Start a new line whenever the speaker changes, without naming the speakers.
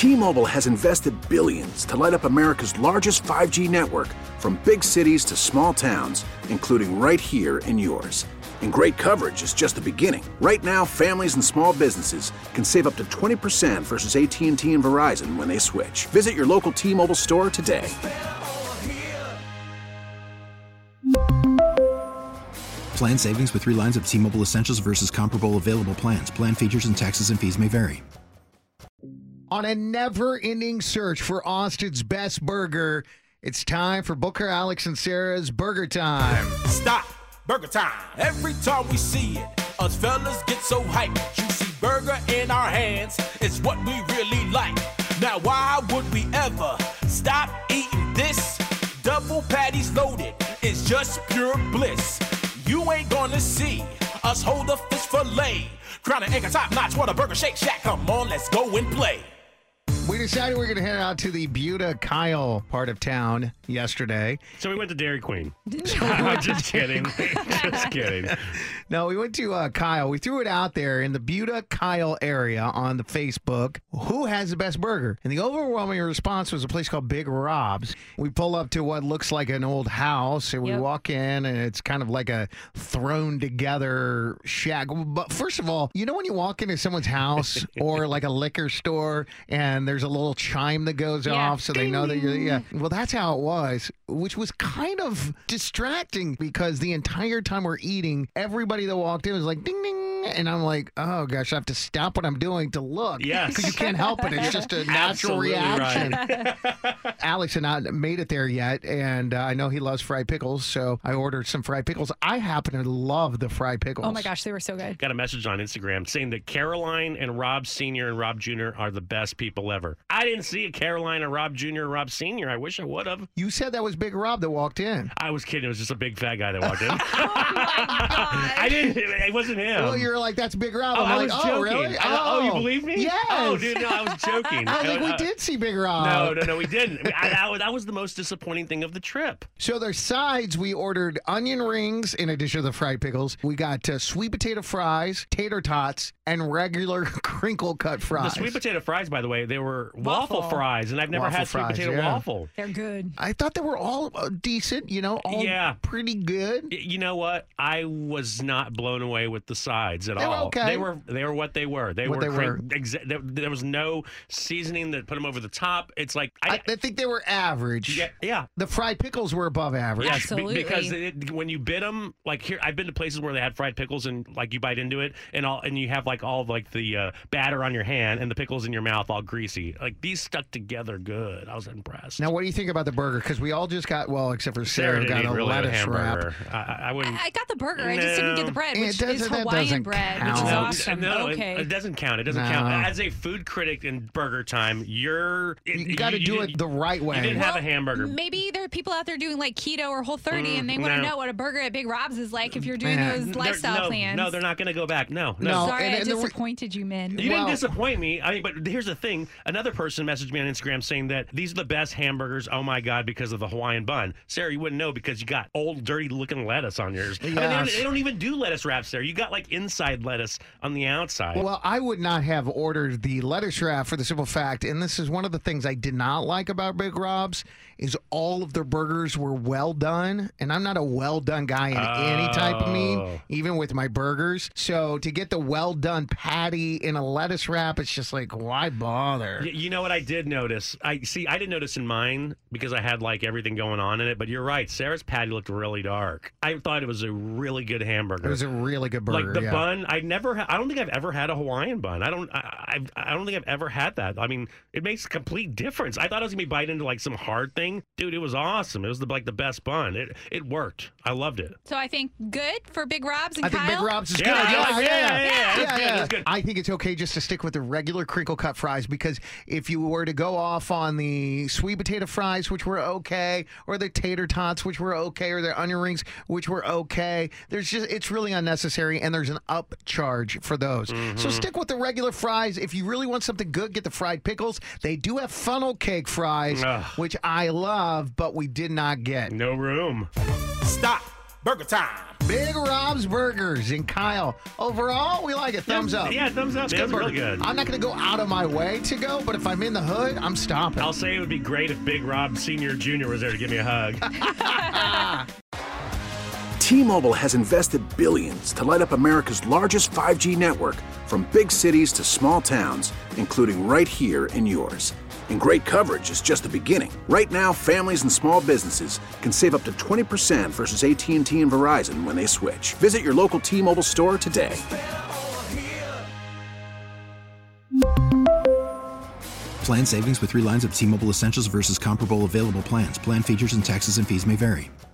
T-Mobile has invested billions to light up America's largest 5G network, from big cities to small towns, including right here in yours. And great coverage is just the beginning. Right now, families and small businesses can save up to 20% versus AT&T and Verizon when they switch. Visit your local T-Mobile store today.
Plan savings with 3 lines of T-Mobile Essentials versus comparable available plans. Plan features and taxes and fees may vary.
On a never-ending search for Austin's best burger, it's time for Booker, Alex, and Sarah's Burger Time.
Stop. Burger time. Every time we see it, us fellas get so hyped. Juicy burger in our hands is what we really like. Now why would we ever stop eating this? Double patties loaded is just pure bliss. You ain't gonna see us hold a fish fillet. Crown and egg on top notch, what a burger shake shack. Come on, let's go and play.
We decided we are going to head out to the Buda Kyle part of town yesterday.
So we went to Dairy Queen. Just kidding. Just kidding.
No, we went to Kyle. We threw it out there in the Buda Kyle area on the Facebook. Who has the best burger? And the overwhelming response was a place called Big Rob's. We pull up to what looks like an old house, and we walk in, and it's kind of like a thrown together shack. But first of all, you know when you walk into someone's house or like a liquor store and there's a little chime that goes off so they know that you're, well, that's how it was, which was kind of distracting because the entire time we're eating, everybody that walked in was like, ding, ding. And I'm like, oh, gosh, I have to stop what I'm doing to look.
Yes.
Because you can't help it. It's just a natural reaction. Right. Alex had not made it there yet, and I know he loves fried pickles, so I ordered some fried pickles. I happen to love the fried pickles.
Oh, my gosh, they were so good.
Got a message on Instagram saying that Caroline and Rob Sr. and Rob Jr. are the best people ever. I didn't see a Caroline, a Rob Jr., or Rob Sr. I wish I would have.
You said that was Big Rob that walked in.
I was kidding. It was just a big fat guy that walked in.
Oh, my God.
I didn't. It wasn't him.
Well, you're like, that's Big Rob.
Oh,
I'm
I
like,
was joking.
Really?
Oh, you believe me?
Yes.
Oh, dude, no, I was joking.
I think we did see Big Rob.
No, we didn't. That was the most disappointing thing of the trip.
So their sides, we ordered onion rings in addition to the fried pickles. We got sweet potato fries, tater tots, and regular crinkle cut fries.
The sweet potato fries, by the way, they were waffle fries, and I've never had sweet potato waffle.
They're good.
I thought they were all decent, all pretty good.
You know what? I was not blown away with the sides at all.
They were okay.
They were what they were. There was no seasoning that put them over the top. It's like
I think they were average.
Yeah.
The fried pickles were above average.
Yes,
absolutely.
Because when you bit them, like here, I've been to places where they had fried pickles and like you bite into it and you have like all of like the batter on your hand and the pickles in your mouth all greasy. Like these stuck together good. I was impressed.
Now, what do you think about the burger? Because we all just got, well, except for Sarah, got a
really
lettuce wrap.
I wouldn't.
I got the burger. I just didn't get the bread, which is
that
Hawaiian
doesn't
bread,
count.
which is awesome.
No,
okay.
it doesn't count. It doesn't count. As a food critic in Burger Time, you
got to do it the right way.
You didn't have a hamburger.
Maybe there are people out there doing like keto or Whole30, and they want to know what a burger at Big Rob's is like if you're doing those lifestyle plans.
No, they're not going to go back. No.
Sorry, I disappointed you, men.
You didn't disappoint me. I mean, but here's the thing. Another person messaged me on Instagram saying that these are the best hamburgers, oh my God, because of the Hawaiian bun. Sarah, you wouldn't know because you got old, dirty-looking lettuce on yours.
Yes.
I mean, they don't even do lettuce wraps there. You got like inside lettuce on the outside.
Well, I would not have ordered the lettuce wrap for the simple fact, and this is one of the things I did not like about Big Rob's, is all of their burgers were well done, and I'm not a well done guy in any type of meat, even with my burgers. So to get the well done patty in a lettuce wrap, it's just like, why bother?
You know what I did notice? I didn't notice in mine because I had like everything going on in it, but you're right. Sarah's patty looked really dark. I thought it was a really good hamburger.
It was a really good burger.
Like the bun, I don't think I've ever had a Hawaiian bun. I don't think I've ever had that. I mean, it makes a complete difference. I thought I was gonna be biting into like some hard thing. Dude, it was awesome. It was the best bun. It worked. I loved it.
So I think good for Big Rob's and
I think
Kyle?
Big Rob's is good.
Yeah. It's good.
I think it's okay just to stick with the regular crinkle cut fries because if you were to go off on the sweet potato fries, which were okay, or the tater tots, which were okay, or the onion rings, which were okay, it's really unnecessary, and there's an upcharge for those. Mm-hmm. So stick with the regular fries. If you really want something good, get the fried pickles. They do have funnel cake fries, which I love, but we did not get.
No room.
Stop. Burger time.
Big Rob's Burgers in Kyle. Overall, we like it. Thumbs up.
Yeah, thumbs up. It's really good.
I'm not going to go out of my way to go, but if I'm in the hood, I'm stopping.
I'll say it would be great if Big Rob Sr. Jr. was there to give me a hug.
T-Mobile has invested billions to light up America's largest 5G network, from big cities to small towns, including right here in yours. And great coverage is just the beginning. Right now, families and small businesses can save up to 20% versus AT&T and Verizon when they switch. Visit your local T-Mobile store today.
Plan savings with 3 lines of T-Mobile Essentials versus comparable available plans. Plan features and taxes and fees may vary.